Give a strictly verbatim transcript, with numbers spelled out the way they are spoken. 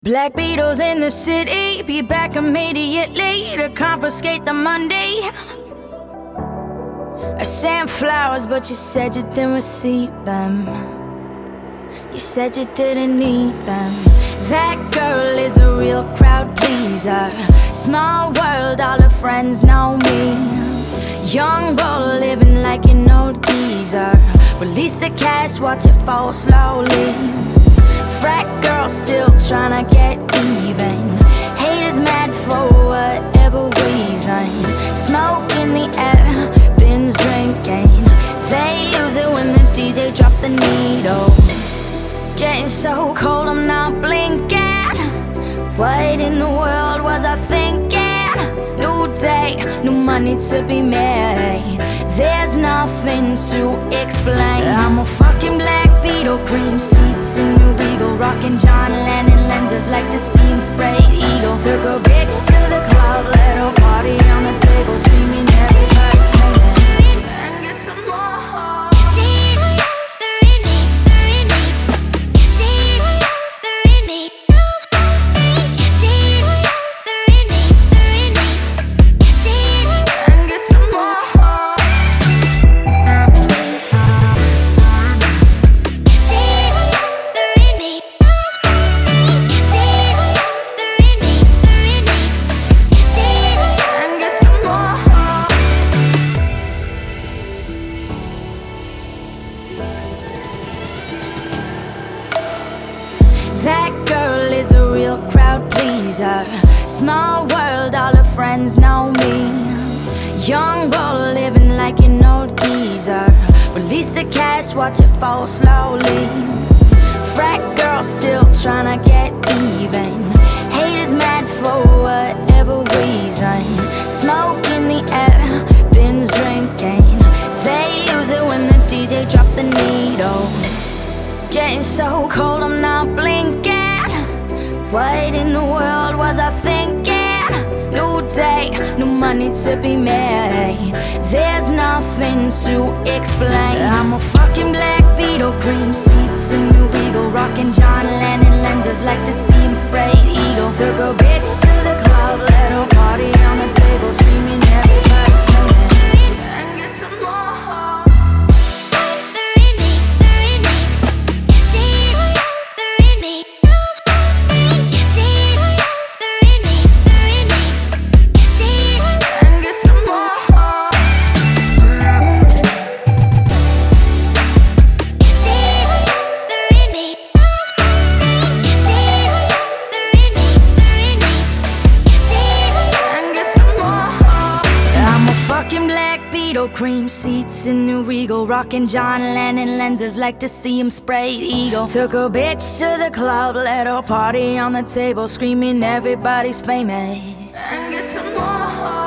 Black Beatles in the city, be back immediately to confiscate the money. I sent flowers, but you said you didn't receive them. You said you didn't need them. That girl is a real crowd pleaser. Small world, all her friends know me. Young bull living like an old geezer. Release the cash, watch it fall slowly. Frat girl still tryna get even. Haters mad for whatever reason. Smoke in the air, bins drinking. They lose it when the D J drop the needle. Getting so cold I'm not blinking. What in the world was I thinking? New day, new money to be made. There's nothing to explain. I'm a fucking black Beatle, cream seats in New Regal, rocking John Lennon lenses like to see him sprayed eagle. Took a bitch to the club, let her party on the table, screaming everybody's paying. And get some more. That girl is a real crowd pleaser. Small world, all her friends know me. Young bull living like an old geezer. Release the cash, watch it fall slowly. Frat girl still tryna get even. Haters mad for whatever reason. Smoke in the air, bins drinking. They lose it when the D J drop the needle. Getting so cold I'm not blinking. What in the world was I thinking? New day, new money to be made. There's nothing to explain. I'm a fucking black Beatle, cream seats in New Regal, rocking John Lennon lenses like to see him sprayed eagle. Took a bitch to the club, let her party on the table, screaming everybody's paying. And get some more. Cream seats in New Regal, rocking John Lennon lenses like to see him sprayed eagle. Took a bitch to the club, let her party on the table, screaming everybody's famous. And get some more.